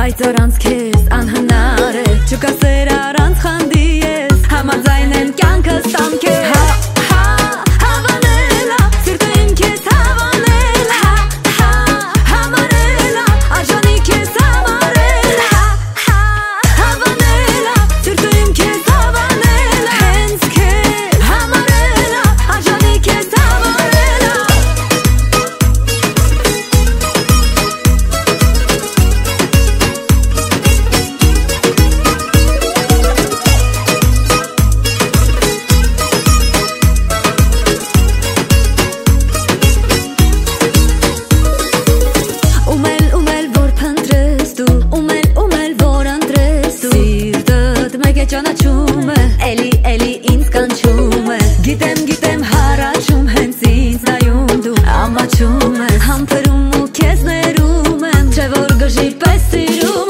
Բայց առանց քեզ անհնար է Չկա սեր առանց խանդի ես Համաձայն եմ կյանքս տամ քեզ Ճանաչում է, էլի ինձ կանչում է Գիտեմ հարաճում հենց ինձ նայում դու Ամաչում ես, համբերում ու քեզ ներում եմ Չէ որ գժի պես սիրում